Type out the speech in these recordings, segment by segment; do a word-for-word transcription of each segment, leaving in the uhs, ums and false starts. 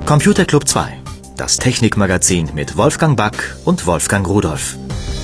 Computer Club zwei, das Technikmagazin mit Wolfgang Back und Wolfgang Rudolph.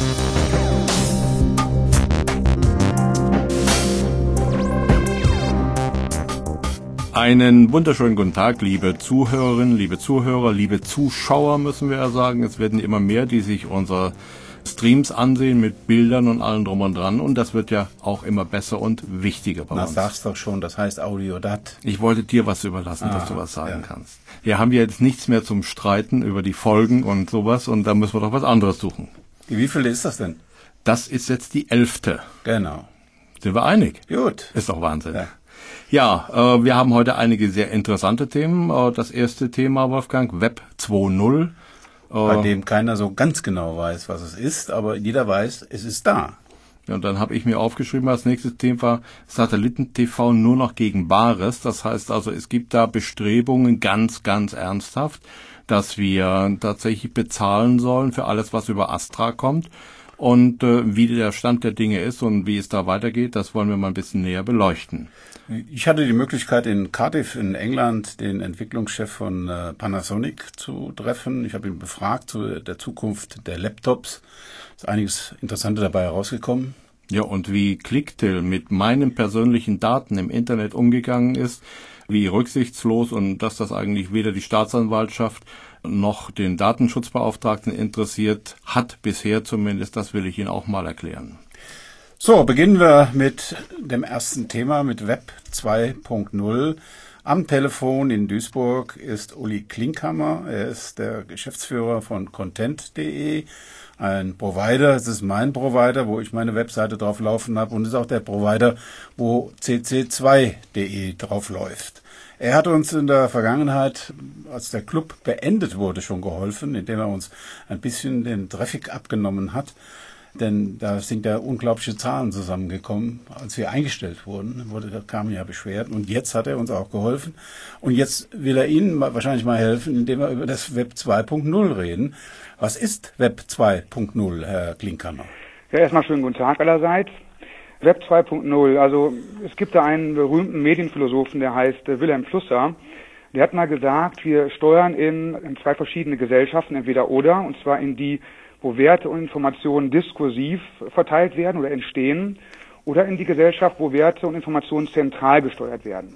Einen wunderschönen guten Tag, liebe Zuhörerinnen, liebe Zuhörer, liebe Zuschauer, müssen wir ja sagen. Es werden immer mehr, die sich unsere Streams ansehen mit Bildern und allem drum und dran. Und das wird ja auch immer besser und wichtiger bei Na, uns. sag's doch schon, das heißt Audiodat. Ich wollte dir was überlassen, Ah, dass du was sagen ja. kannst. Wir haben ja jetzt nichts mehr zum Streiten über die Folgen und sowas und da müssen wir doch was anderes suchen. Wie viele ist das denn? Das ist jetzt die elfte. Genau. Sind wir einig? Gut. Ist doch Wahnsinn. Ja. Ja, äh, wir haben heute einige sehr interessante Themen. Äh, das erste Thema, Wolfgang, Web zwei Punkt null. Äh, Bei dem keiner so ganz genau weiß, was es ist, aber jeder weiß, es ist da. Ja, und dann habe ich mir aufgeschrieben, als nächstes Thema war Satelliten-T V nur noch gegen Bares. Das heißt also, es gibt da Bestrebungen, ganz, ganz ernsthaft, dass wir tatsächlich bezahlen sollen für alles, was über Astra kommt. Und äh, wie der Stand der Dinge ist und wie es da weitergeht, das wollen wir mal ein bisschen näher beleuchten. Ich hatte die Möglichkeit, in Cardiff in England den Entwicklungschef von äh, Panasonic zu treffen. Ich habe ihn befragt zu der Zukunft der Laptops. Ist einiges Interessantes dabei herausgekommen. Ja, und wie Clicktill mit meinen persönlichen Daten im Internet umgegangen ist, wie rücksichtslos und dass das eigentlich weder die Staatsanwaltschaft noch den Datenschutzbeauftragten interessiert hat, bisher zumindest, das will ich Ihnen auch mal erklären. So, beginnen wir mit dem ersten Thema, mit Web zwei Punkt null. Am Telefon in Duisburg ist Uli Klinkhammer. Er ist der Geschäftsführer von Content punkt de, ein Provider. Es ist mein Provider, wo ich meine Webseite drauf laufen habe, und es ist auch der Provider, wo c c zwei punkt de drauf läuft. Er hat uns in der Vergangenheit, als der Club beendet wurde, schon geholfen, indem er uns ein bisschen den Traffic abgenommen hat. Denn da sind ja unglaubliche Zahlen zusammengekommen. Als wir eingestellt wurden, wurde, da kamen ja Beschwerden. Und jetzt hat er uns auch geholfen. Und jetzt will er Ihnen wahrscheinlich mal helfen, indem wir über das Web zwei Punkt null reden. Was ist Web zwei Punkt null, Herr Klinkhammer? Ja, erstmal schönen guten Tag allerseits. Web zwei Punkt null, also es gibt da einen berühmten Medienphilosophen, der heißt äh, Wilhelm Flusser. Der hat mal gesagt, wir steuern in, in zwei verschiedene Gesellschaften, entweder oder, und zwar in die, wo Werte und Informationen diskursiv verteilt werden oder entstehen, oder in die Gesellschaft, wo Werte und Informationen zentral gesteuert werden.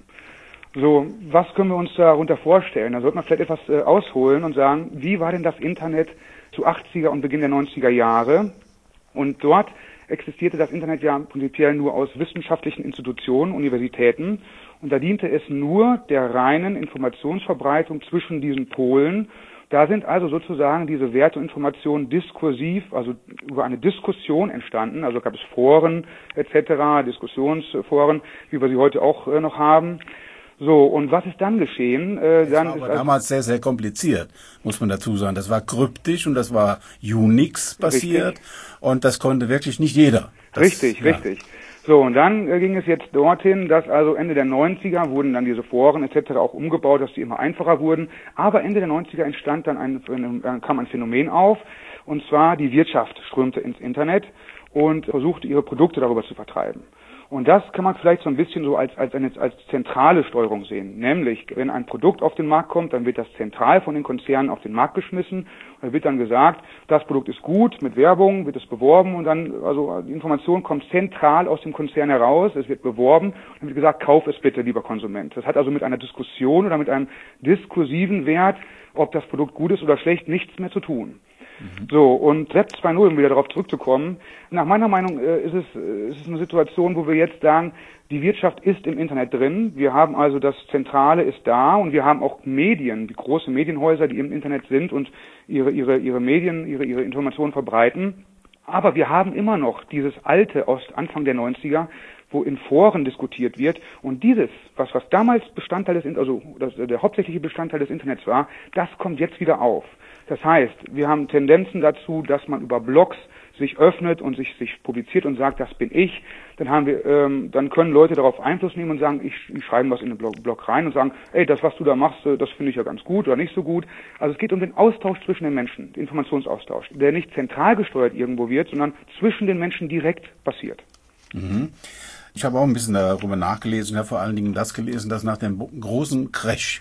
So, was können wir uns darunter vorstellen? Da sollte man vielleicht etwas äh, ausholen und sagen, wie war denn das Internet zu achtziger und Beginn der neunziger Jahre? Und dort existierte das Internet ja prinzipiell nur aus wissenschaftlichen Institutionen, Universitäten, und da diente es nur der reinen Informationsverbreitung zwischen diesen Polen. Da sind also sozusagen diese Werte und Informationen diskursiv, also über eine Diskussion entstanden, also gab es Foren et cetera, Diskussionsforen, wie wir sie heute auch äh, noch haben. So, und was ist dann geschehen? Äh, Das dann war ist aber also damals sehr, sehr kompliziert, muss man dazu sagen. Das war kryptisch und das war Unix-basiert und das konnte wirklich nicht jeder. Das, Richtig, ja. richtig. So, und dann äh, ging es jetzt dorthin, dass also Ende der neunziger wurden dann diese Foren et cetera auch umgebaut, dass die immer einfacher wurden. Aber Ende der neunziger entstand dann ein, äh, kam ein Phänomen auf, und zwar die Wirtschaft strömte ins Internet und versuchte ihre Produkte darüber zu vertreiben. Und das kann man vielleicht so ein bisschen so als, als eine als zentrale Steuerung sehen. Nämlich, wenn ein Produkt auf den Markt kommt, dann wird das zentral von den Konzernen auf den Markt geschmissen. Da wird dann gesagt, das Produkt ist gut, mit Werbung wird es beworben, und dann, also die Information kommt zentral aus dem Konzern heraus, es wird beworben, dann wird gesagt, kauf es bitte, lieber Konsument. Das hat also mit einer Diskussion oder mit einem diskursiven Wert, ob das Produkt gut ist oder schlecht, nichts mehr zu tun. So, und Web zwei Punkt null, um wieder darauf zurückzukommen, nach meiner Meinung äh, ist es äh, ist es eine Situation, wo wir jetzt sagen, die Wirtschaft ist im Internet drin, wir haben also das Zentrale ist da, und wir haben auch Medien, die große Medienhäuser, die im Internet sind und ihre ihre ihre Medien, ihre ihre Informationen verbreiten, aber wir haben immer noch dieses alte aus Anfang der neunziger, wo in Foren diskutiert wird, und dieses, was was damals Bestandteil des, also das, der hauptsächliche Bestandteil des Internets war, das kommt jetzt wieder auf. Das heißt, wir haben Tendenzen dazu, dass man über Blogs sich öffnet und sich sich publiziert und sagt, das bin ich. Dann haben wir, ähm, dann können Leute darauf Einfluss nehmen und sagen, ich, ich schreibe was in den Blog, Blog rein und sagen, ey, das, was du da machst, das finde ich ja ganz gut oder nicht so gut. Also es geht um den Austausch zwischen den Menschen, den Informationsaustausch, der nicht zentral gesteuert irgendwo wird, sondern zwischen den Menschen direkt passiert. Mhm. Ich habe auch ein bisschen darüber nachgelesen. Ich habe vor allen Dingen das gelesen, dass nach dem großen Crash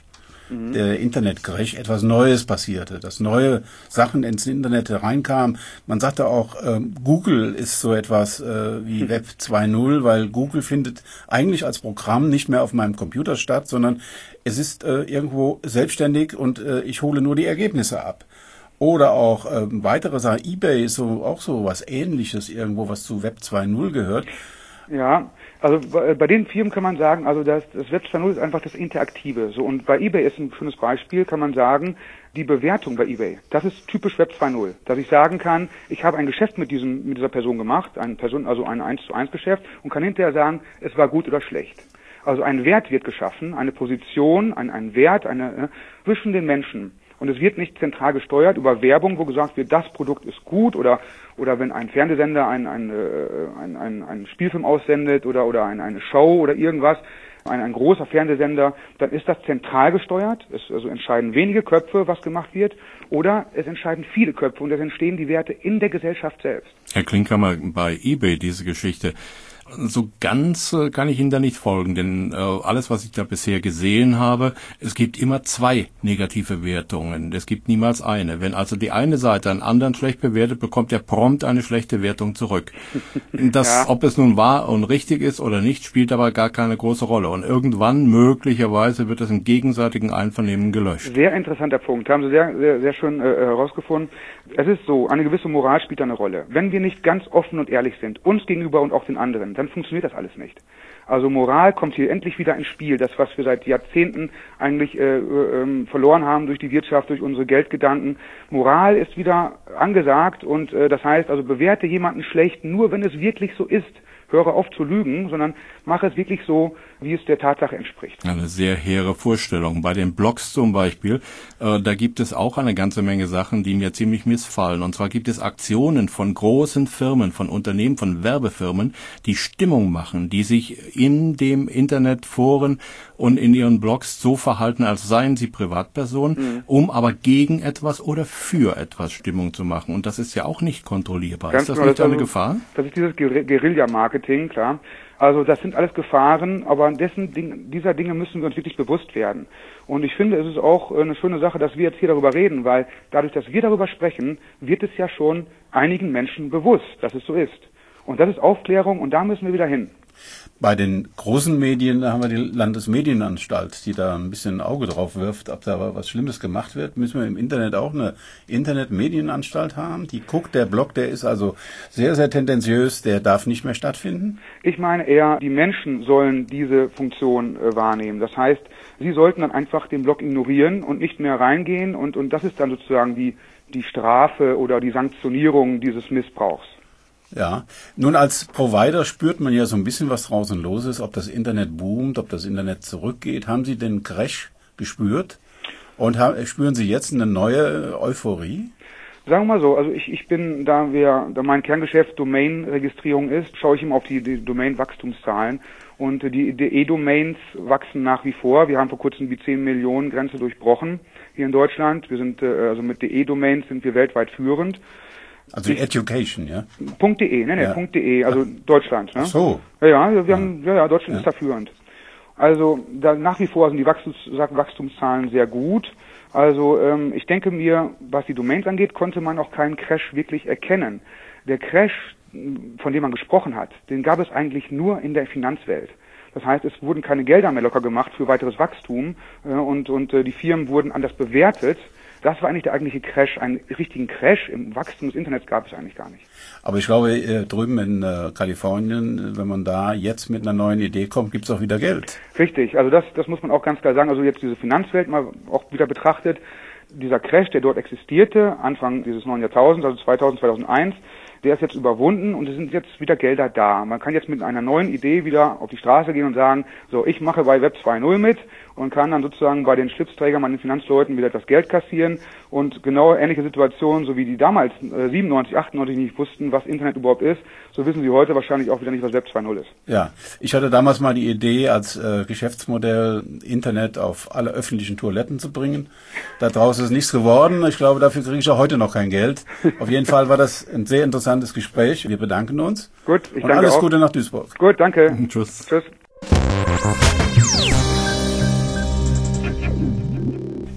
mhm. der Internet-Crash, etwas Neues passierte, dass neue Sachen ins Internet hereinkamen. Man sagte auch, ähm, Google ist so etwas äh, wie mhm. Web zwei Punkt null, weil Google findet eigentlich als Programm nicht mehr auf meinem Computer statt, sondern es ist äh, irgendwo selbstständig und äh, ich hole nur die Ergebnisse ab. Oder auch äh, weitere Sachen, eBay ist so auch so was Ähnliches irgendwo, was zu Web zwei Punkt null gehört. Ja, also bei, bei den Firmen kann man sagen, also das, das Web zwei Punkt null ist einfach das Interaktive. So, und bei eBay ist ein schönes Beispiel, kann man sagen, die Bewertung bei eBay. Das ist typisch Web zwei Punkt null, dass ich sagen kann, ich habe ein Geschäft mit diesem mit dieser Person gemacht, ein Person, also ein eins zu eins Geschäft, und kann hinterher sagen, es war gut oder schlecht. Also ein Wert wird geschaffen, eine Position, ein, ein Wert, eine äh, zwischen den Menschen. Und es wird nicht zentral gesteuert über Werbung, wo gesagt wird, das Produkt ist gut, oder oder wenn ein Fernsehsender ein, ein, ein, ein, ein Spielfilm aussendet oder oder ein, eine Show oder irgendwas, ein, ein großer Fernsehsender, dann ist das zentral gesteuert. Es also entscheiden wenige Köpfe, was gemacht wird, oder es entscheiden viele Köpfe und es entstehen die Werte in der Gesellschaft selbst. Herr Klinkhammer, bei eBay diese Geschichte. So ganz äh, kann ich Ihnen da nicht folgen, denn äh, alles, was ich da bisher gesehen habe, es gibt immer zwei negative Wertungen. Es gibt niemals eine. Wenn also die eine Seite einen anderen schlecht bewertet, bekommt er prompt eine schlechte Wertung zurück. Das, ja. Ob es nun wahr und richtig ist oder nicht, spielt aber gar keine große Rolle. Und irgendwann, möglicherweise, wird das im gegenseitigen Einvernehmen gelöscht. Sehr interessanter Punkt. Haben Sie sehr, sehr, sehr schön äh, herausgefunden. Es ist so, eine gewisse Moral spielt da eine Rolle. Wenn wir nicht ganz offen und ehrlich sind, uns gegenüber und auch den anderen, dann funktioniert das alles nicht. Also Moral kommt hier endlich wieder ins Spiel. Das, was wir seit Jahrzehnten eigentlich äh, äh, verloren haben durch die Wirtschaft, durch unsere Geldgedanken. Moral ist wieder angesagt und äh, das heißt, also bewerte jemanden schlecht, nur wenn es wirklich so ist. Höre auf zu lügen, sondern mache es wirklich so, wie es der Tatsache entspricht. Eine sehr hehre Vorstellung. Bei den Blogs zum Beispiel, äh, da gibt es auch eine ganze Menge Sachen, die mir ziemlich missfallen. Und zwar gibt es Aktionen von großen Firmen, von Unternehmen, von Werbefirmen, die Stimmung machen, die sich in dem Internetforen und in ihren Blogs so verhalten, als seien sie Privatpersonen, mhm. um aber gegen etwas oder für etwas Stimmung zu machen. Und das ist ja auch nicht kontrollierbar. Ganz ist das genau, nicht das eine also, Gefahr? Das ist dieses Guerilla-Marketing, klar. Also das sind alles Gefahren, aber dessen Ding, dieser Dinge müssen wir uns wirklich bewusst werden. Und ich finde, es ist auch eine schöne Sache, dass wir jetzt hier darüber reden, weil dadurch, dass wir darüber sprechen, wird es ja schon einigen Menschen bewusst, dass es so ist. Und das ist Aufklärung und da müssen wir wieder hin. Bei den großen Medien, da haben wir die Landesmedienanstalt, die da ein bisschen ein Auge drauf wirft, ob da was Schlimmes gemacht wird. Müssen wir im Internet auch eine Internetmedienanstalt haben? Die guckt, der Blog, der ist also sehr, sehr tendenziös, der darf nicht mehr stattfinden? Ich meine eher, die Menschen sollen diese Funktion äh, wahrnehmen. Das heißt, sie sollten dann einfach den Blog ignorieren und nicht mehr reingehen und, und das ist dann sozusagen die, die Strafe oder die Sanktionierung dieses Missbrauchs. Ja, nun als Provider spürt man ja so ein bisschen, was draußen los ist, ob das Internet boomt, ob das Internet zurückgeht. Haben Sie den Crash gespürt und haben, spüren Sie jetzt eine neue Euphorie? Sagen wir mal so, also ich, ich bin, da wir, da mein Kerngeschäft Domain-Registrierung ist, schaue ich immer auf die, die Domain-Wachstumszahlen und die, die E-Domains wachsen nach wie vor. Wir haben vor kurzem die zehn Millionen Grenze durchbrochen hier in Deutschland. Wir sind, also mit den E-Domains sind wir weltweit führend. Also ich, Education, ja? .de, ne, ne, ja. .de, also Ach. Deutschland, ne? Ach so. Ja, ja, wir haben, ja, ja, Deutschland ja. ist da führend. Also da nach wie vor sind die Wachstums, Wachstumszahlen sehr gut. Also ähm, ich denke mir, was die Domains angeht, konnte man auch keinen Crash wirklich erkennen. Der Crash, von dem man gesprochen hat, den gab es eigentlich nur in der Finanzwelt. Das heißt, es wurden keine Gelder mehr locker gemacht für weiteres Wachstum äh, und, und äh, die Firmen wurden anders bewertet. Das war eigentlich der eigentliche Crash. Einen richtigen Crash im Wachstum des Internets gab es eigentlich gar nicht. Aber ich glaube, drüben in äh, Kalifornien, wenn man da jetzt mit einer neuen Idee kommt, gibt es auch wieder Geld. Richtig, also das, das muss man auch ganz klar sagen. Also jetzt diese Finanzwelt mal auch wieder betrachtet. Dieser Crash, der dort existierte, Anfang dieses neuen Jahrtausends, also zweitausend, zweitausendeins, der ist jetzt überwunden und es sind jetzt wieder Gelder da. Man kann jetzt mit einer neuen Idee wieder auf die Straße gehen und sagen, so, ich mache bei Web zwei Punkt null mit und kann dann sozusagen bei den Schlipsträgern, bei den Finanzleuten wieder etwas Geld kassieren und genau ähnliche Situationen, so wie die damals äh, siebenundneunzig, achtundneunzig nicht wussten, was Internet überhaupt ist, so wissen sie heute wahrscheinlich auch wieder nicht, was Web zwei Punkt null ist. Ja, ich hatte damals mal die Idee, als äh, Geschäftsmodell Internet auf alle öffentlichen Toiletten zu bringen. Daraus ist nichts geworden. Ich glaube, dafür kriege ich auch heute noch kein Geld. Auf jeden Fall war das ein sehr interessantes Gespräch. Wir bedanken uns. Gut, ich und danke alles auch. Gute nach Duisburg. Gut, danke. Tschüss. Tschüss.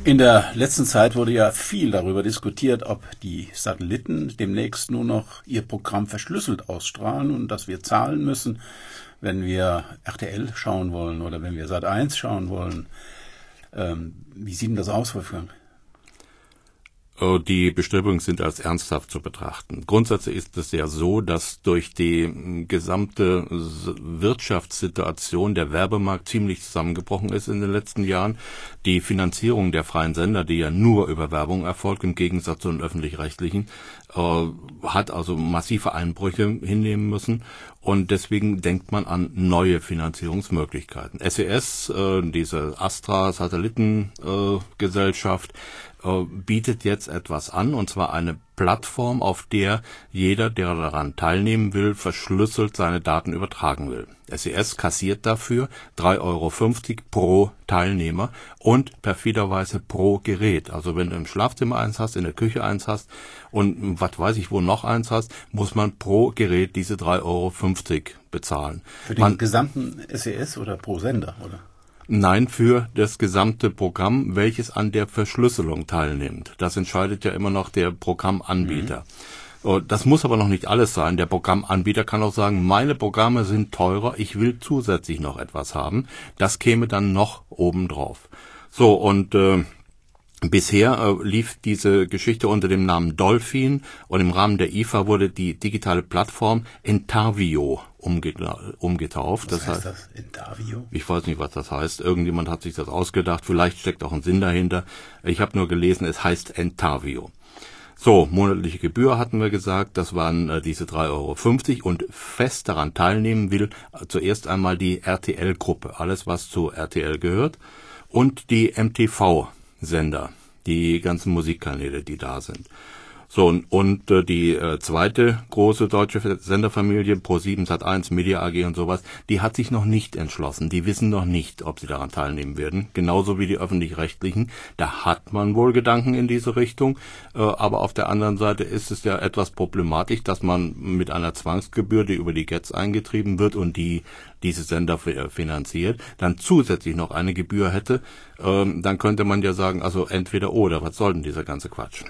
In der letzten Zeit wurde ja viel darüber diskutiert, ob die Satelliten demnächst nur noch ihr Programm verschlüsselt ausstrahlen und dass wir zahlen müssen, wenn wir R T L schauen wollen oder wenn wir Sat eins schauen wollen. Ähm, wie sieht denn das aus, Wolfgang? Die Bestrebungen sind als ernsthaft zu betrachten. Grundsätzlich ist es ja so, dass durch die gesamte Wirtschaftssituation der Werbemarkt ziemlich zusammengebrochen ist in den letzten Jahren. Die Finanzierung der freien Sender, die ja nur über Werbung erfolgt, im Gegensatz zu den öffentlich-rechtlichen, äh, hat also massive Einbrüche hinnehmen müssen. Und deswegen denkt man an neue Finanzierungsmöglichkeiten. S E S, äh, diese Astra-Satellitengesellschaft, äh, bietet jetzt etwas an, und zwar eine Plattform, auf der jeder, der daran teilnehmen will, verschlüsselt seine Daten übertragen will. S E S kassiert dafür drei Euro fünfzig pro Teilnehmer und perfiderweise pro Gerät. Also wenn du im Schlafzimmer eins hast, in der Küche eins hast und was weiß ich wo noch eins hast, muss man pro Gerät diese drei Euro fünfzig bezahlen. Für den man, gesamten S E S oder pro Sender, oder? Nein, für das gesamte Programm, welches an der Verschlüsselung teilnimmt. Das entscheidet ja immer noch der Programmanbieter. Mhm. Das muss aber noch nicht alles sein. Der Programmanbieter kann auch sagen, meine Programme sind teurer, ich will zusätzlich noch etwas haben. Das käme dann noch obendrauf. So, und äh, bisher äh, lief diese Geschichte unter dem Namen Dolphin, und im Rahmen der I F A wurde die digitale Plattform Entavio umgetauft. Was das heißt das? Entavio? Ich weiß nicht, was das heißt. Irgendjemand hat sich das ausgedacht. Vielleicht steckt auch ein Sinn dahinter. Ich habe nur gelesen, es heißt Entavio. So, monatliche Gebühr hatten wir gesagt. Das waren äh, diese drei Euro fünfzig, und fest daran teilnehmen will äh, zuerst einmal die R T L-Gruppe. Alles, was zu R T L gehört. Und die M T V-Sender. Die ganzen Musikkanäle, die da sind. So, und, und äh, die äh, zweite große deutsche Senderfamilie, ProSieben, Sat eins, Media A G und sowas, die hat sich noch nicht entschlossen. Die wissen noch nicht, ob sie daran teilnehmen werden. Genauso wie die öffentlich-rechtlichen. Da hat man wohl Gedanken in diese Richtung. Äh, aber auf der anderen Seite ist es ja etwas problematisch, dass man mit einer Zwangsgebühr, die über die G E Z eingetrieben wird und die diese Sender finanziert, dann zusätzlich noch eine Gebühr hätte. Ähm, dann könnte man ja sagen, also entweder oder, was soll denn dieser ganze Quatsch?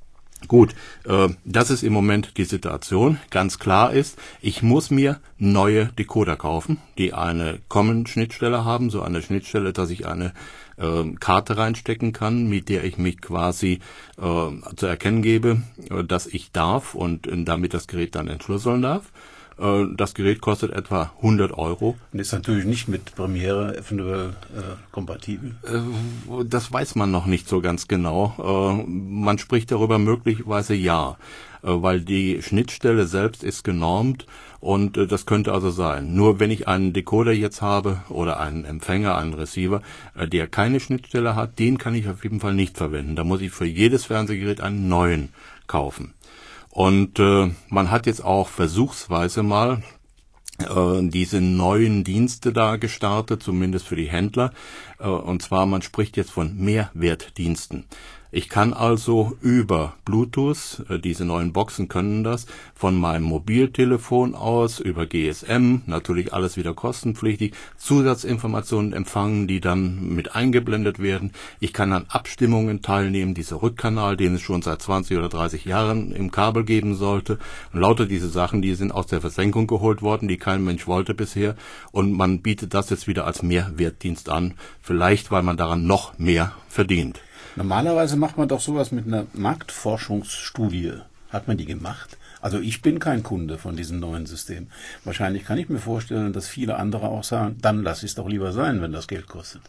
Gut, äh, das ist im Moment die Situation. Ganz klar ist, ich muss mir neue Decoder kaufen, die eine Common-Schnittstelle haben, so eine Schnittstelle, dass ich eine äh, Karte reinstecken kann, mit der ich mich quasi äh, zu erkennen gebe, äh, dass ich darf und äh, damit das Gerät dann entschlüsseln darf. Das Gerät kostet etwa hundert Euro. Und ist natürlich nicht mit Premiere eventuell äh, kompatibel. Das weiß man noch nicht so ganz genau. Äh, man spricht darüber möglicherweise ja, äh, weil die Schnittstelle selbst ist genormt, und äh, das könnte also sein. Nur wenn ich einen Decoder jetzt habe oder einen Empfänger, einen Receiver, äh, der keine Schnittstelle hat, den kann ich auf jeden Fall nicht verwenden. Da muss ich für jedes Fernsehgerät einen neuen kaufen. Und äh, man hat jetzt auch versuchsweise mal äh, diese neuen Dienste da gestartet, zumindest für die Händler. Äh, und zwar, man spricht jetzt von Mehrwertdiensten. Ich kann also über Bluetooth, äh, diese neuen Boxen können das, von meinem Mobiltelefon aus, über G S M, natürlich alles wieder kostenpflichtig, Zusatzinformationen empfangen, die dann mit eingeblendet werden. Ich kann an Abstimmungen teilnehmen, dieser Rückkanal, den es schon seit zwanzig oder dreißig Jahren im Kabel geben sollte. Und lauter diese Sachen, die sind aus der Versenkung geholt worden, die kein Mensch wollte bisher. Und man bietet das jetzt wieder als Mehrwertdienst an, vielleicht weil man daran noch mehr verdient. Normalerweise macht man doch sowas mit einer Marktforschungsstudie. Hat man die gemacht? Also ich bin kein Kunde von diesem neuen System. Wahrscheinlich kann ich mir vorstellen, dass viele andere auch sagen, dann lass es doch lieber sein, wenn das Geld kostet.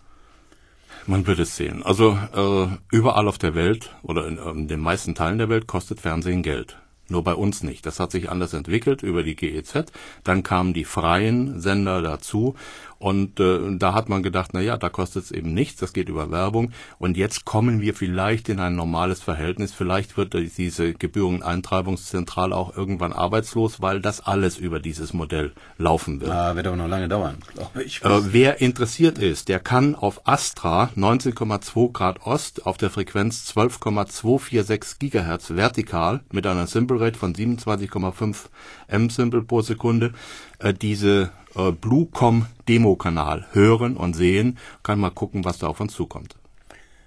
Man wird es sehen. Also äh, überall auf der Welt oder in, in den meisten Teilen der Welt kostet Fernsehen Geld. Nur bei uns nicht. Das hat sich anders entwickelt über die G E Z. Dann kamen die freien Sender dazu. Und äh, da hat man gedacht, na ja, da kostet es eben nichts, das geht über Werbung. Und jetzt kommen wir vielleicht in ein normales Verhältnis. Vielleicht wird diese Gebühreneintreibungszentrale auch irgendwann arbeitslos, weil das alles über dieses Modell laufen wird. Ah, wird aber noch lange dauern, glaube ich. Äh, wer interessiert ist, der kann auf Astra neunzehn Komma zwei Grad Ost auf der Frequenz zwölf Komma zweihundertsechsundvierzig Gigahertz vertikal mit einer Simple Rate von siebenundzwanzig Komma fünf M-Simple pro Sekunde äh, diese äh, Bluecom Demo-Kanal hören und sehen. Kann mal gucken, was da auf uns zukommt.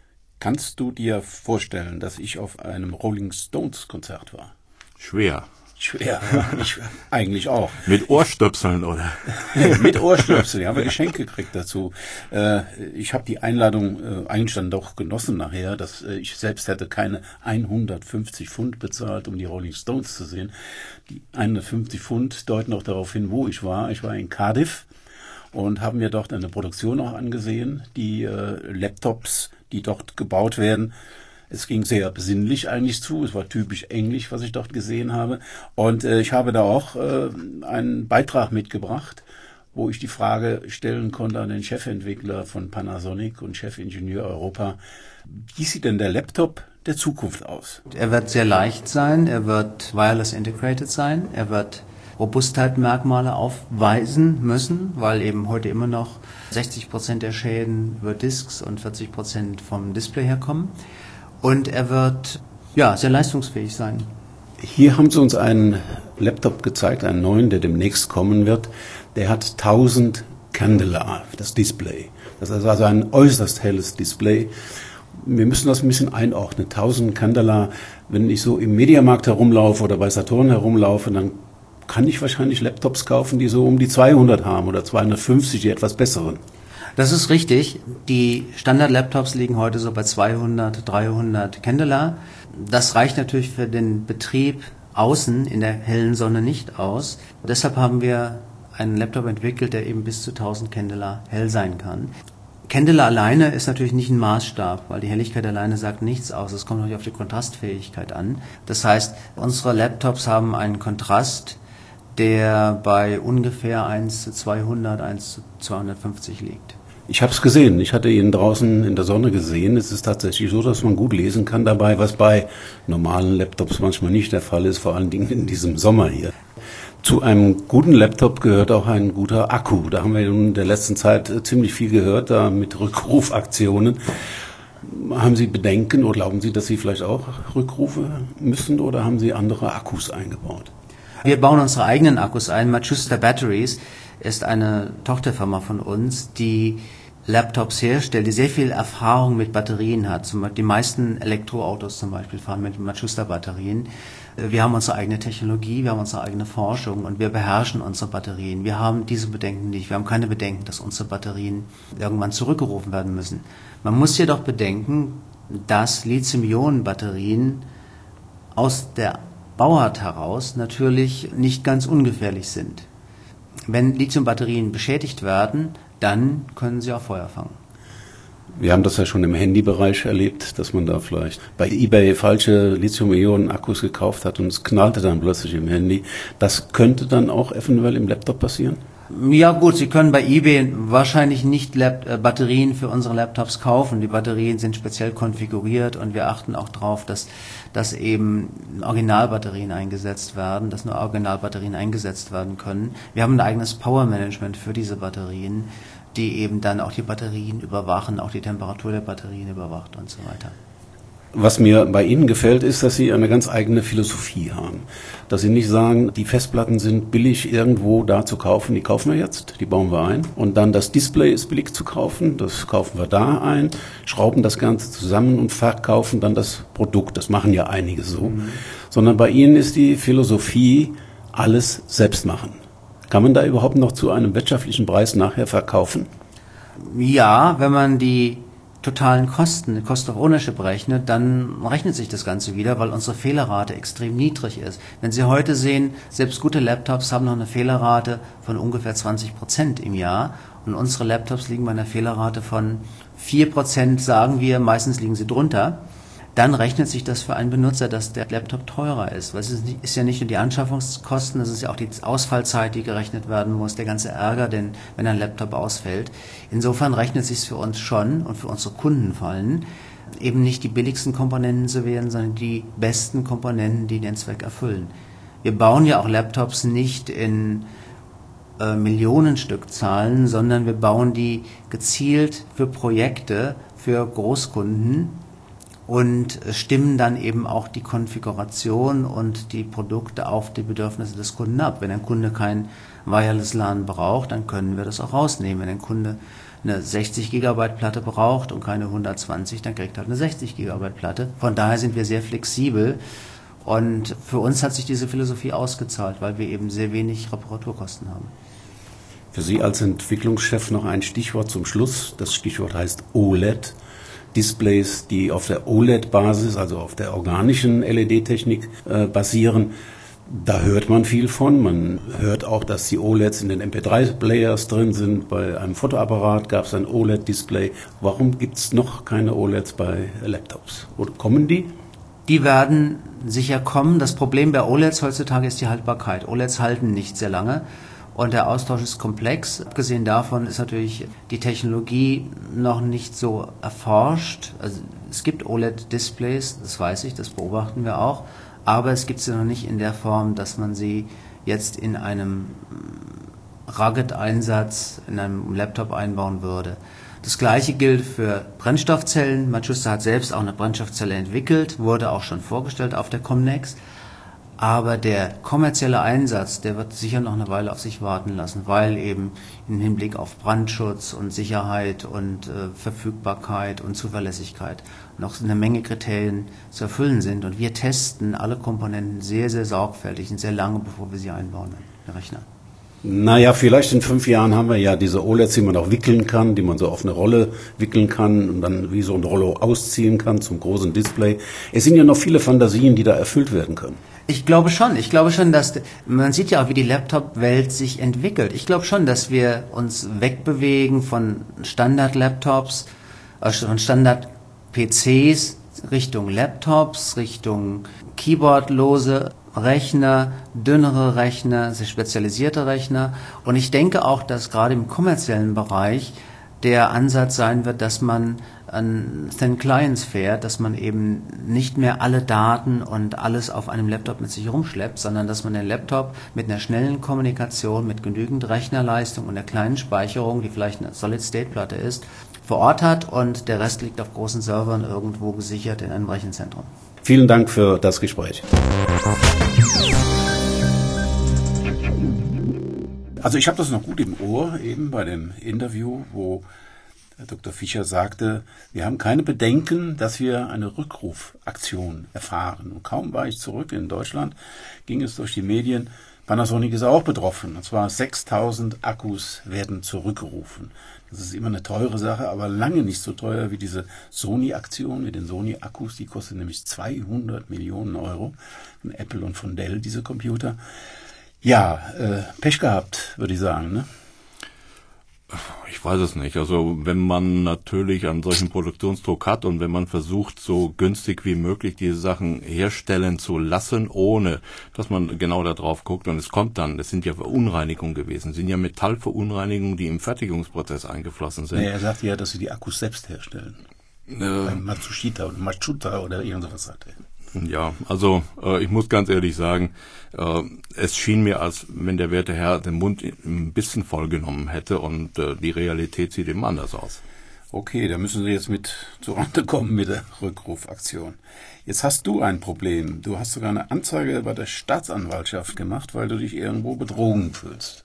Kannst du dir vorstellen, dass ich auf einem Rolling Stones Konzert war? Schwer. Schwer, ich, eigentlich auch. Mit Ohrstöpseln, oder? Mit Ohrstöpseln, haben wir Geschenk gekriegt dazu. Äh, ich habe die Einladung äh, eigentlich dann doch genossen nachher, dass äh, ich selbst hätte keine hundertfünfzig Pfund bezahlt, um die Rolling Stones zu sehen. Die hundertfünfzig Pfund deuten auch darauf hin, wo ich war. Ich war in Cardiff und haben mir dort eine Produktion auch angesehen, die äh, Laptops, die dort gebaut werden. Es ging sehr besinnlich eigentlich zu. Es war typisch englisch, was ich dort gesehen habe. Und äh, ich habe da auch äh, einen Beitrag mitgebracht, wo ich die Frage stellen konnte an den Chefentwickler von Panasonic und Chefingenieur Europa. Wie sieht denn der Laptop der Zukunft aus? Er wird sehr leicht sein. Er wird wireless integrated sein. Er wird Robustheitsmerkmale aufweisen müssen, weil eben heute immer noch sechzig Prozent der Schäden über Disks und vierzig Prozent vom Display herkommen. Und er wird, ja, sehr leistungsfähig sein. Hier haben sie uns einen Laptop gezeigt, einen neuen, der demnächst kommen wird. Der hat tausend Candela, das Display. Das ist also ein äußerst helles Display. Wir müssen das ein bisschen einordnen. tausend Candela, wenn ich so im Mediamarkt herumlaufe oder bei Saturn herumlaufe, dann kann ich wahrscheinlich Laptops kaufen, die so um die zweihundert haben oder zweihundertfünfzig, die etwas besseren. Das ist richtig. Die Standard-Laptops liegen heute so bei zweihundert, dreihundert Candela. Das reicht natürlich für den Betrieb außen in der hellen Sonne nicht aus. Deshalb haben wir einen Laptop entwickelt, der eben bis zu tausend Candela hell sein kann. Candela alleine ist natürlich nicht ein Maßstab, weil die Helligkeit alleine sagt nichts aus. Es kommt natürlich auf die Kontrastfähigkeit an. Das heißt, unsere Laptops haben einen Kontrast, der bei ungefähr eins zu zweihundert, eins zu zweihundertfünfzig liegt. Ich habe es gesehen. Ich hatte ihn draußen in der Sonne gesehen. Es ist tatsächlich so, dass man gut lesen kann dabei, was bei normalen Laptops manchmal nicht der Fall ist, vor allen Dingen in diesem Sommer hier. Zu einem guten Laptop gehört auch ein guter Akku. Da haben wir in der letzten Zeit ziemlich viel gehört, da mit Rückrufaktionen. Haben Sie Bedenken oder glauben Sie, dass Sie vielleicht auch Rückrufe müssen oder haben Sie andere Akkus eingebaut? Wir bauen unsere eigenen Akkus ein. Matsushita Batteries ist eine Tochterfirma von uns, die Laptops herstellt, die sehr viel Erfahrung mit Batterien hat. Zum Beispiel die meisten Elektroautos zum Beispiel fahren mit Matsushita-Batterien. Wir haben unsere eigene Technologie, wir haben unsere eigene Forschung und wir beherrschen unsere Batterien. Wir haben diese Bedenken nicht. Wir haben keine Bedenken, dass unsere Batterien irgendwann zurückgerufen werden müssen. Man muss jedoch bedenken, dass Lithium-Ionen-Batterien aus der Bauart heraus natürlich nicht ganz ungefährlich sind. Wenn Lithium-Batterien beschädigt werden, dann können sie auch Feuer fangen. Wir haben das ja schon im Handybereich erlebt, dass man da vielleicht bei eBay falsche Lithium-Ionen-Akkus gekauft hat und es knallte dann plötzlich im Handy. Das könnte dann auch eventuell im Laptop passieren? Ja gut, Sie können bei eBay wahrscheinlich nicht Lap- äh, Batterien für unsere Laptops kaufen. Die Batterien sind speziell konfiguriert und wir achten auch darauf, dass, dass eben Originalbatterien eingesetzt werden, dass nur Originalbatterien eingesetzt werden können. Wir haben ein eigenes Power-Management für diese Batterien, die eben dann auch die Batterien überwachen, auch die Temperatur der Batterien überwacht und so weiter. Was mir bei Ihnen gefällt, ist, dass Sie eine ganz eigene Philosophie haben. Dass Sie nicht sagen, die Festplatten sind billig irgendwo da zu kaufen, die kaufen wir jetzt, die bauen wir ein. Und dann das Display ist billig zu kaufen, das kaufen wir da ein, schrauben das Ganze zusammen und verkaufen dann das Produkt. Das machen ja einige so. Mhm. Sondern bei Ihnen ist die Philosophie, alles selbst machen. Kann man da überhaupt noch zu einem wirtschaftlichen Preis nachher verkaufen? Ja, wenn man die totalen Kosten, Cost of Ownership rechnet, dann rechnet sich das Ganze wieder, weil unsere Fehlerrate extrem niedrig ist. Wenn Sie heute sehen, selbst gute Laptops haben noch eine Fehlerrate von ungefähr zwanzig Prozent im Jahr und unsere Laptops liegen bei einer Fehlerrate von vier Prozent, sagen wir, meistens liegen sie drunter. Dann rechnet sich das für einen Benutzer, dass der Laptop teurer ist. Weil es ist, nicht, ist ja nicht nur die Anschaffungskosten, es ist ja auch die Ausfallzeit, die gerechnet werden muss, der ganze Ärger, denn wenn ein Laptop ausfällt. Insofern rechnet es sich für uns schon und für unsere Kunden vor allem, eben nicht die billigsten Komponenten zu wählen, sondern die besten Komponenten, die den Zweck erfüllen. Wir bauen ja auch Laptops nicht in äh, Millionenstückzahlen, sondern wir bauen die gezielt für Projekte, für Großkunden, und stimmen dann eben auch die Konfiguration und die Produkte auf die Bedürfnisse des Kunden ab. Wenn ein Kunde kein Wireless LAN braucht, dann können wir das auch rausnehmen. Wenn ein Kunde eine sechzig Gigabyte Platte braucht und keine hundertzwanzig, dann kriegt er halt eine sechzig Gigabyte Platte. Von daher sind wir sehr flexibel und für uns hat sich diese Philosophie ausgezahlt, weil wir eben sehr wenig Reparaturkosten haben. Für Sie als Entwicklungschef noch ein Stichwort zum Schluss. Das Stichwort heißt O L E D. Displays, die auf der O L E D-Basis, also auf der organischen L E D-Technik äh, basieren. Da hört man viel von. Man hört auch, dass die O L E Ds in den M P drei Players drin sind. Bei einem Fotoapparat gab es ein O L E D-Display. Warum gibt es noch keine O L E Ds bei Laptops? Oder kommen die? Die werden sicher kommen. Das Problem bei O L E Ds heutzutage ist die Haltbarkeit. O L E Ds halten nicht sehr lange. Und der Austausch ist komplex. Abgesehen davon ist natürlich die Technologie noch nicht so erforscht. Also es gibt O L E D-Displays, das weiß ich, das beobachten wir auch. Aber es gibt sie noch nicht in der Form, dass man sie jetzt in einem Rugged-Einsatz, in einem Laptop einbauen würde. Das Gleiche gilt für Brennstoffzellen. Manchester hat selbst auch eine Brennstoffzelle entwickelt, wurde auch schon vorgestellt auf der Comnex. Aber der kommerzielle Einsatz, der wird sicher noch eine Weile auf sich warten lassen, weil eben im Hinblick auf Brandschutz und Sicherheit und äh, Verfügbarkeit und Zuverlässigkeit noch eine Menge Kriterien zu erfüllen sind. Und wir testen alle Komponenten sehr, sehr sorgfältig und sehr lange, bevor wir sie einbauen in den Rechner. Naja, vielleicht in fünf Jahren haben wir ja diese O L E Ds, die man auch wickeln kann, die man so auf eine Rolle wickeln kann und dann wie so ein Rollo ausziehen kann zum großen Display. Es sind ja noch viele Fantasien, die da erfüllt werden können. Ich glaube schon. Ich glaube schon, dass man sieht ja auch, wie die Laptop-Welt sich entwickelt. Ich glaube schon, dass wir uns wegbewegen von Standard-Laptops, also von Standard-P Cs Richtung Laptops, Richtung Keyboardlose Rechner, dünnere Rechner, sehr spezialisierte Rechner. Und ich denke auch, dass gerade im kommerziellen Bereich der Ansatz sein wird, dass man an Thin Clients fährt, dass man eben nicht mehr alle Daten und alles auf einem Laptop mit sich rumschleppt, sondern dass man den Laptop mit einer schnellen Kommunikation, mit genügend Rechnerleistung und einer kleinen Speicherung, die vielleicht eine Solid-State-Platte ist, vor Ort hat und der Rest liegt auf großen Servern irgendwo gesichert in einem Rechenzentrum. Vielen Dank für das Gespräch. Also ich habe das noch gut im Ohr, eben bei dem Interview, wo Doktor Fischer sagte, wir haben keine Bedenken, dass wir eine Rückrufaktion erfahren. Und kaum war ich zurück in Deutschland, ging es durch die Medien, Panasonic ist auch betroffen. Und zwar sechstausend Akkus werden zurückgerufen. Das ist immer eine teure Sache, aber lange nicht so teuer wie diese Sony-Aktion mit den Sony-Akkus. Die kostet nämlich zweihundert Millionen Euro. Von Apple und von Dell, diese Computer. Ja, äh, Pech gehabt, würde ich sagen, ne? Ich weiß es nicht. Also wenn man natürlich einen solchen Produktionsdruck hat und wenn man versucht, so günstig wie möglich diese Sachen herstellen zu lassen, ohne dass man genau da drauf guckt, und es kommt dann, das sind ja Verunreinigungen gewesen, sind ja Metallverunreinigungen, die im Fertigungsprozess eingeflossen sind. Nee, er sagt ja, dass sie die Akkus selbst herstellen. Äh, Bei Matsushita oder Matsuta oder irgendwas sagt er. Ja, also äh, ich muss ganz ehrlich sagen, äh, es schien mir, als wenn der werte Herr den Mund ein bisschen vollgenommen hätte und äh, die Realität sieht eben anders aus. Okay, da müssen Sie jetzt mit zurande kommen mit der Rückrufaktion. Jetzt hast du ein Problem. Du hast sogar eine Anzeige bei der Staatsanwaltschaft gemacht, weil du dich irgendwo betrogen fühlst.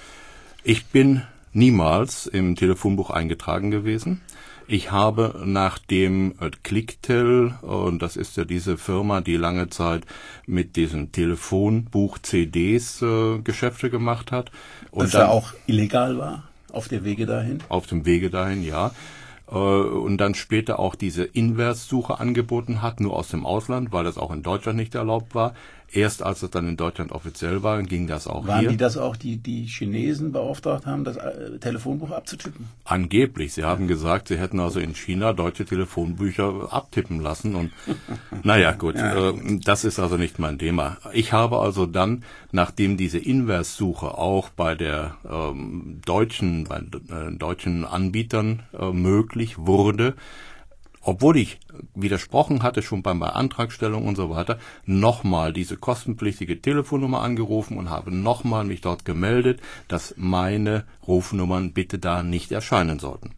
Ich bin niemals im Telefonbuch eingetragen gewesen. Ich habe nach dem Clicktel, und das ist ja diese Firma, die lange Zeit mit diesen Telefonbuch-C Ds äh, Geschäfte gemacht hat. Und das dann ja auch illegal war, auf dem Wege dahin? Auf dem Wege dahin, ja. Äh, und dann später auch diese Inverssuche angeboten hat, nur aus dem Ausland, weil das auch in Deutschland nicht erlaubt war. Erst als es dann in Deutschland offiziell war, ging das auch Waren hier. die das auch, die die Chinesen beauftragt haben, das äh, Telefonbuch abzutippen? Angeblich. Sie haben gesagt, sie hätten also in China deutsche Telefonbücher abtippen lassen. Und naja, gut, ja. äh, das ist also nicht mein Thema. Ich habe also dann, nachdem diese Inverssuche auch bei der ähm, deutschen, bei äh, deutschen Anbietern äh, möglich wurde, obwohl ich widersprochen hatte, schon bei meiner Antragstellung und so weiter, nochmal diese kostenpflichtige Telefonnummer angerufen und habe nochmal mich dort gemeldet, dass meine Rufnummern bitte da nicht erscheinen sollten.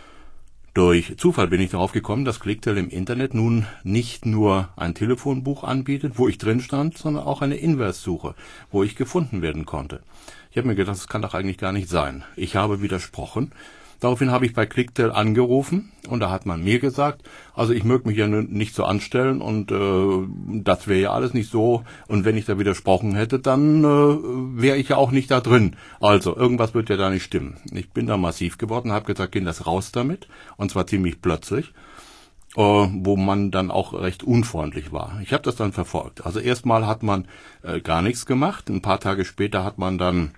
Durch Zufall bin ich darauf gekommen, dass Clicktel im Internet nun nicht nur ein Telefonbuch anbietet, wo ich drin stand, sondern auch eine Inverssuche, wo ich gefunden werden konnte. Ich habe mir gedacht, das kann doch eigentlich gar nicht sein. Ich habe widersprochen. Daraufhin habe ich bei Clicktel angerufen und da hat man mir gesagt, also ich möge mich ja nicht so anstellen und äh, das wäre ja alles nicht so und wenn ich da widersprochen hätte, dann äh, wäre ich ja auch nicht da drin. Also irgendwas wird ja da nicht stimmen. Ich bin da massiv geworden, habe gesagt, gehen das raus damit und zwar ziemlich plötzlich. Uh, wo man dann auch recht unfreundlich war. Ich habe das dann verfolgt. Also erstmal hat man äh, gar nichts gemacht. Ein paar Tage später hat man dann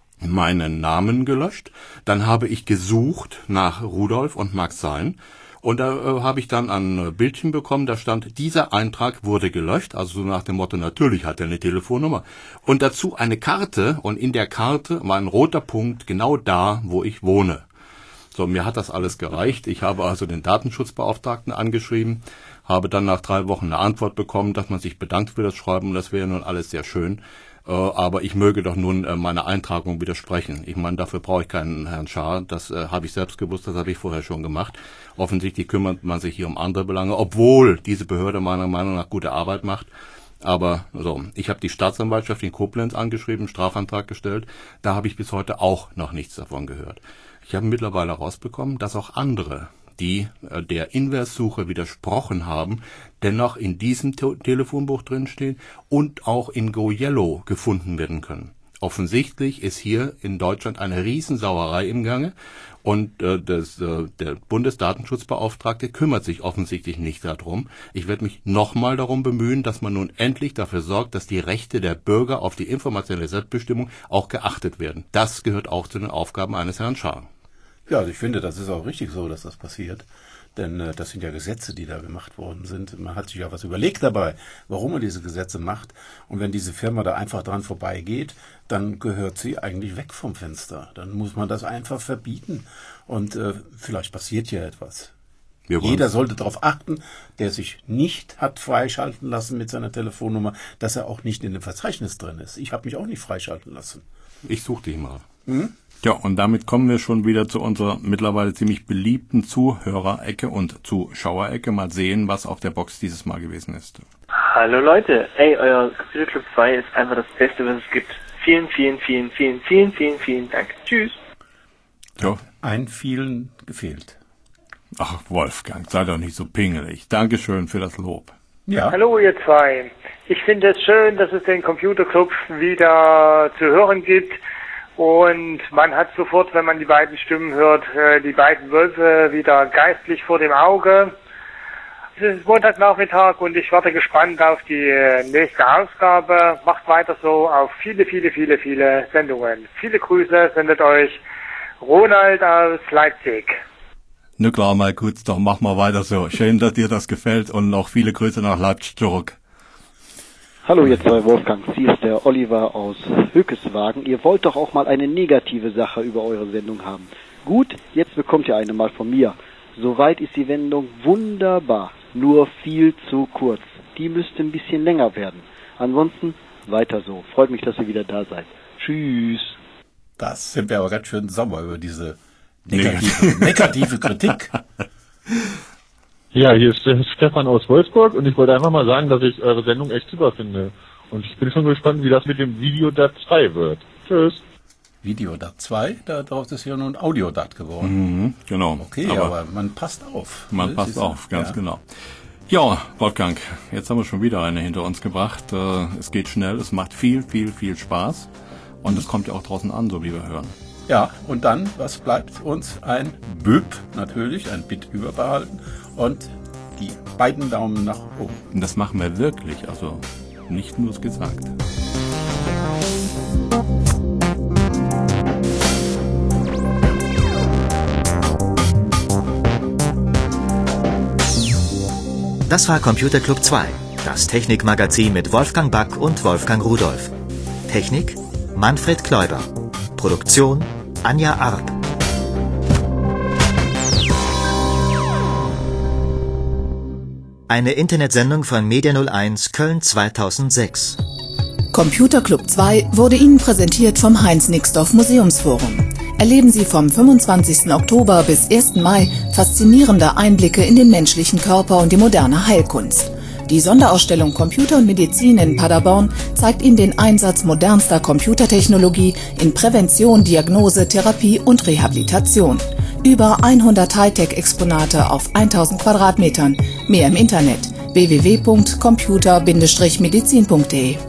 meinen Namen gelöscht. Dann habe ich gesucht nach Rudolf und Max Sein. Und da äh, habe ich dann ein Bildchen bekommen, da stand, dieser Eintrag wurde gelöscht. Also so nach dem Motto, natürlich hat er eine Telefonnummer. Und dazu eine Karte. Und in der Karte war ein roter Punkt genau da, wo ich wohne. So, mir hat das alles gereicht. Ich habe also den Datenschutzbeauftragten angeschrieben, habe dann nach drei Wochen eine Antwort bekommen, dass man sich bedankt für das Schreiben. Und das wäre nun alles sehr schön. Äh, aber ich möge doch nun äh, meiner Eintragung widersprechen. Ich meine, dafür brauche ich keinen Herrn Schaar. Das äh, habe ich selbst gewusst, das habe ich vorher schon gemacht. Offensichtlich kümmert man sich hier um andere Belange, obwohl diese Behörde meiner Meinung nach gute Arbeit macht. Aber so, ich habe die Staatsanwaltschaft in Koblenz angeschrieben, Strafantrag gestellt. Da habe ich bis heute auch noch nichts davon gehört. Ich habe mittlerweile herausbekommen, dass auch andere, die äh, der Inverssuche widersprochen haben, dennoch in diesem Te- Telefonbuch drinstehen und auch in GoYellow gefunden werden können. Offensichtlich ist hier in Deutschland eine Riesensauerei im Gange und äh, das, äh, der Bundesdatenschutzbeauftragte kümmert sich offensichtlich nicht darum. Ich werde mich nochmal darum bemühen, dass man nun endlich dafür sorgt, dass die Rechte der Bürger auf die informationelle Selbstbestimmung auch geachtet werden. Das gehört auch zu den Aufgaben eines Herrn Schaar. Ja, also ich finde, das ist auch richtig so, dass das passiert. Denn äh, das sind ja Gesetze, die da gemacht worden sind. Man hat sich ja was überlegt dabei, warum man diese Gesetze macht. Und wenn diese Firma da einfach dran vorbeigeht, dann gehört sie eigentlich weg vom Fenster. Dann muss man das einfach verbieten. Und äh, vielleicht passiert ja etwas. Jeder sollte darauf achten, der sich nicht hat freischalten lassen mit seiner Telefonnummer, dass er auch nicht in dem Verzeichnis drin ist. Ich habe mich auch nicht freischalten lassen. Ich suche dich mal. Hm? Ja, und damit kommen wir schon wieder zu unserer mittlerweile ziemlich beliebten Zuhörerecke und Zuschauerecke. Mal sehen, was auf der Box dieses Mal gewesen ist. Hallo Leute, ey, euer Computer Club zwei ist einfach das Beste, was es gibt. Vielen, vielen, vielen, vielen, vielen, vielen, vielen Dank. Tschüss. Ja. Ein vielen gefehlt. Ach, Wolfgang, sei doch nicht so pingelig. Dankeschön für das Lob. Ja. Hallo ihr zwei. Ich finde es schön, dass es den Computer Club wieder zu hören gibt. Und man hat sofort, wenn man die beiden Stimmen hört, die beiden Wölfe wieder geistlich vor dem Auge. Es ist Montagnachmittag und ich warte gespannt auf die nächste Ausgabe. Macht weiter so auf viele, viele, viele, viele Sendungen. Viele Grüße sendet euch Ronald aus Leipzig. Na klar, mal kurz, doch mach mal weiter so. Schön, dass dir das gefällt und noch viele Grüße nach Leipzig zurück. Hallo ihr zwei Wolfgangs, hier ist der Oliver aus Höckeswagen. Ihr wollt doch auch mal eine negative Sache über eure Sendung haben. Gut, jetzt bekommt ihr eine mal von mir. Soweit ist die Wendung wunderbar, nur viel zu kurz. Die müsste ein bisschen länger werden. Ansonsten weiter so. Freut mich, dass ihr wieder da seid. Tschüss. Das sind wir aber ganz schön sauer über diese negative, negative Kritik. Ja, hier ist äh, Stefan aus Wolfsburg und ich wollte einfach mal sagen, dass ich eure Sendung echt super finde. Und ich bin schon gespannt, wie das mit dem Videodat zwei wird. Tschüss. Videodat zwei, daraus ist ja nun Audiodat geworden. Mhm, genau. Okay, aber, aber man passt auf. Man das passt ist, auf, ganz ja. genau. Ja, Wolfgang, jetzt haben wir schon wieder eine hinter uns gebracht. Es geht schnell, es macht viel, viel, viel Spaß. Und es kommt ja auch draußen an, so wie wir hören. Ja, und dann, was bleibt uns? Ein Büb, natürlich, ein Bit überbehalten und die beiden Daumen nach oben. Und das machen wir wirklich, also nicht nur gesagt. Das war Computer Club zwei, das Technikmagazin mit Wolfgang Back und Wolfgang Rudolf. Technik Manfred Kläuber. Produktion Anja Arp. Eine Internetsendung von Media null eins Köln zweitausendsechs. Computer Club zwei wurde Ihnen präsentiert vom Heinz-Nixdorf Museumsforum. Erleben Sie vom fünfundzwanzigsten Oktober bis ersten Mai faszinierende Einblicke in den menschlichen Körper und die moderne Heilkunst. Die Sonderausstellung Computer und Medizin in Paderborn zeigt Ihnen den Einsatz modernster Computertechnologie in Prävention, Diagnose, Therapie und Rehabilitation. Über hundert Hightech-Exponate auf tausend Quadratmetern. Mehr im Internet w w w punkt computer Bindestrich medizin punkt de.